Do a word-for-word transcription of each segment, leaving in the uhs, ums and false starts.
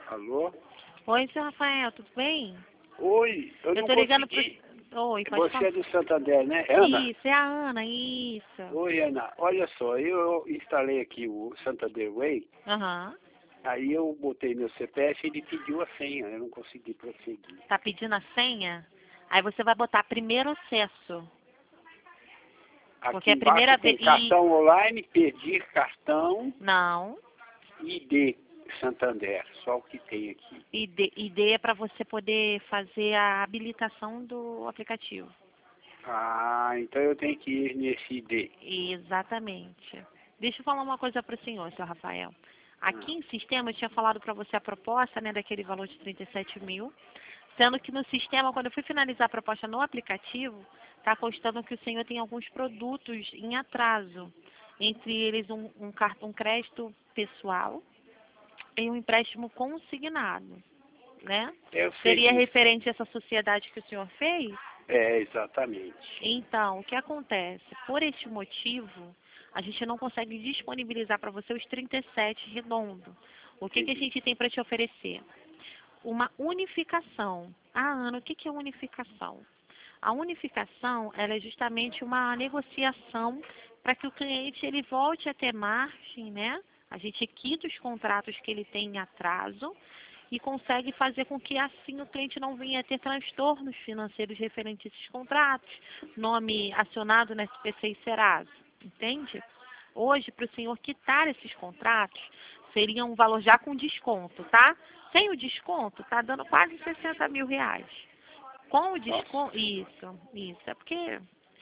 Alô? Oi, seu Rafael, tudo bem? Oi, eu, Eu não tô ligando consegui. pro... Oi, pode Você falar. é do Santander, né? Ana? Isso, é a Ana, isso. Oi, Ana. Olha só, eu instalei aqui o Santander Way, Aham. aí eu botei meu C P F e ele pediu a senha, eu não consegui prosseguir. Tá pedindo a senha? Aí você vai botar primeiro acesso. Porque Aqui é a primeira embaixo tem vez... E... cartão online, pedir cartão, Não. I D Santander, só o que tem aqui. I D, I D é para você poder fazer a habilitação do aplicativo. Ah, então eu tenho que ir nesse I D. Exatamente. Deixa eu falar uma coisa para o senhor, seu Rafael. Aqui Ah, em sistema, eu tinha falado para você a proposta, né, daquele valor de trinta e sete mil, sendo que no sistema, quando eu fui finalizar a proposta no aplicativo, está constando que o senhor tem alguns produtos em atraso, entre eles um, um cartão crédito pessoal e um empréstimo consignado, né? eu sei Seria disso. referente a essa sociedade que o senhor fez? É, exatamente. Então, o que acontece? Por este motivo, a gente não consegue disponibilizar para você os trinta e sete redondo. O que, que a Uhum. gente tem para te oferecer? Uma unificação. Ah, Ana, o que, que é unificação? A unificação ela é justamente uma negociação para que o cliente ele volte a ter margem, né? A gente quita os contratos que ele tem em atraso e consegue fazer com que assim o cliente não venha a ter transtornos financeiros referentes a esses contratos, nome acionado no S P C e Serasa, entende? Hoje, para o senhor quitar esses contratos, seria um valor já com desconto, tá? Sem o desconto, tá dando quase sessenta mil reais. Com o Nossa. desconto, isso, isso, é porque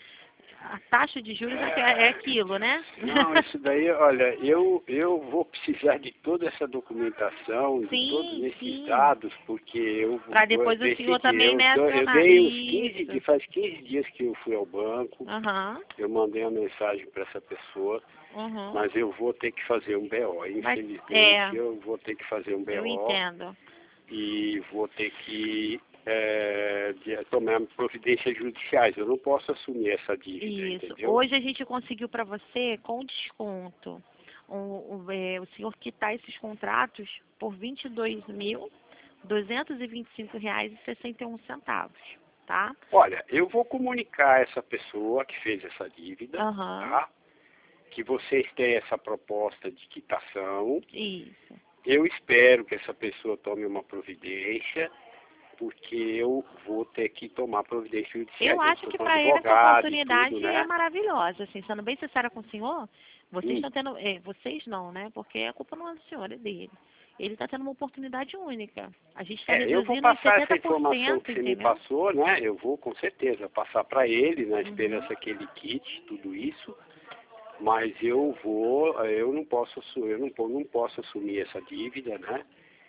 a taxa de juros é, é aquilo, né? Não, isso daí, olha, eu, eu vou precisar de toda essa documentação, de todos Sim, esses sim. dados, porque eu Para vou depois o decidi, senhor também eu, me tô- eu acionar. dei uns quinze, de- Isso. faz quinze dias que eu fui ao banco, Aham. eu mandei uma mensagem para essa pessoa, Uhum. mas eu vou ter que fazer um B O, Mas, infelizmente é, eu vou ter que fazer um eu B O entendo. e vou ter que é, de- tomar providências judiciais, eu não posso assumir essa dívida, Isso. entendeu? Hoje a gente conseguiu para você, com desconto, o, o, é, o senhor quitar esses contratos por vinte e dois mil, duzentos e vinte e cinco reais e sessenta e um centavos, tá? Olha, eu vou comunicar a essa pessoa que fez essa dívida, Aham. tá? Que vocês têm essa proposta de quitação. Isso. Eu espero que essa pessoa tome uma providência, porque eu vou ter que tomar providência judicial. Eu acho Eu que sou para ele essa advogado e oportunidade tudo, é né? maravilhosa, assim, sendo bem sincera com o senhor, vocês Hum. estão tendo, é, vocês não, né? Porque a culpa não é do senhor, é dele. Ele está tendo uma oportunidade única. A gente está É, eu vou reduzindo em passar essa setenta por informação cento, que você me entendeu? passou, né? Eu vou com certeza passar para ele, na Uhum. esperança que ele quite tudo isso. Mas eu vou, eu não posso, assu- eu não, po- não posso assumir essa dívida, né?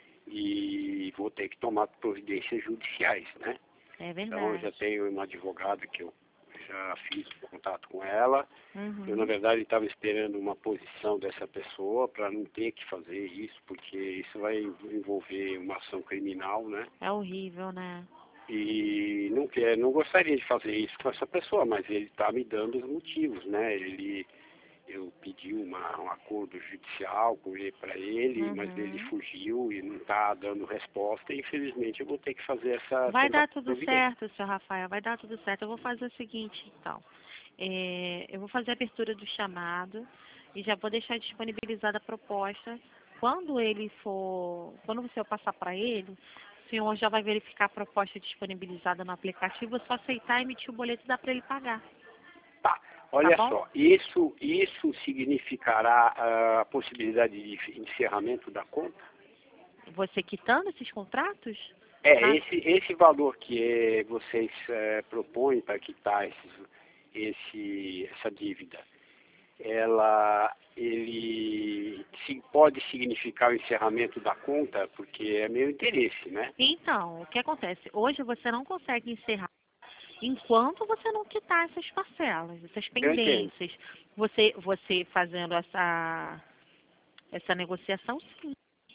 E vou ter que tomar providências judiciais, né? É Então eu já verdade. tenho uma advogada que eu já fiz contato com ela. Eu na Uhum. verdade estava esperando uma posição dessa pessoa para não ter que fazer isso, porque isso vai envolver uma ação criminal, né? É horrível, né? E não quer, não gostaria de fazer isso com essa pessoa, mas ele está me dando os motivos, né? Ele eu pedi uma, um acordo judicial com ele para ele, mas ele Uhum. fugiu e não está dando resposta. E infelizmente eu vou ter que fazer essa, Vai tomar dar tudo providência. certo, seu Rafael, vai dar tudo certo. Eu vou fazer o seguinte, então. É, eu vou fazer a abertura do chamado e já vou deixar disponibilizada a proposta. Quando ele for, quando você passar para ele, o senhor já vai verificar a proposta disponibilizada no aplicativo, é só aceitar, emitir o boleto e dá para ele pagar. Tá, Tá olha bom? só, isso, isso significará ah, a possibilidade de encerramento da conta? Você quitando esses contratos? É, Na- esse, esse valor que eh, vocês eh, propõem para quitar esses, esse, essa dívida, ela, ele se- pode significar o encerramento da conta, porque é meu interesse, né? Então, o que acontece? Hoje você não consegue encerrar enquanto você não quitar essas parcelas, essas Eu entendo. pendências. Você, você fazendo essa, essa negociação, sim.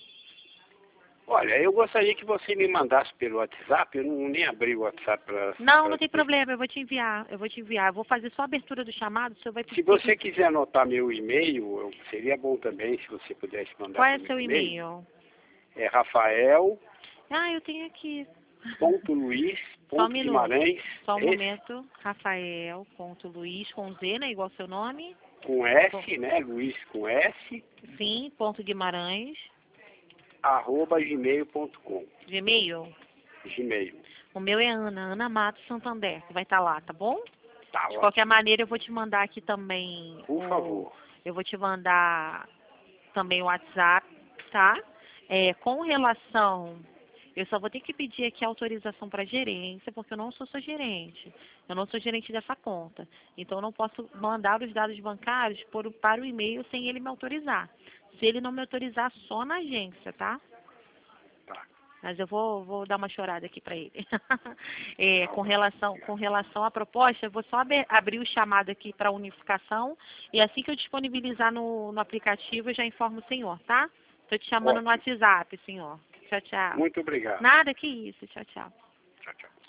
Olha, eu gostaria que você me mandasse pelo WhatsApp, eu não nem abri o WhatsApp para... Não, não tem problema, eu vou te enviar, eu vou te enviar. Eu vou fazer só a abertura do chamado, o senhor vai Se você quiser anotar meu e-mail, eu- seria bom também se você pudesse mandar Qual é para o meu seu e-mail. e-mail? É Rafael, Ah, eu tenho aqui. ponto Luiz, Só um ponto minuto. Guimarães, Só um esse, momento. Rafael, ponto Luiz, com Z, né? Igual seu nome. com S, né? Luiz com S, Sim, ponto Guimarães. arroba gmail ponto com. Gmail. Gmail. O meu é Ana, Ana Matos Santander, que vai estar lá, tá bom? Tá De ótimo. qualquer maneira, eu vou te mandar aqui também Por o... favor. Eu vou te mandar também o WhatsApp, tá? É, com relação... Eu só vou ter que pedir aqui autorização para gerência, porque eu não sou sua gerente. Eu não sou gerente dessa conta. Então, eu não posso mandar os dados bancários por, para o e-mail sem ele me autorizar. Se ele não me autorizar, só na agência, tá? Tá. Mas eu vou, vou dar uma chorada aqui para ele. É, com, relação, com relação à proposta, eu vou só abrir, abrir o chamado aqui para unificação e assim que eu disponibilizar no, no aplicativo, eu já informo o senhor, tá? Estou te chamando no Ótimo. WhatsApp, senhor. Tchau, tchau. Muito obrigado. Nada, que isso. Tchau, tchau. Tchau, tchau.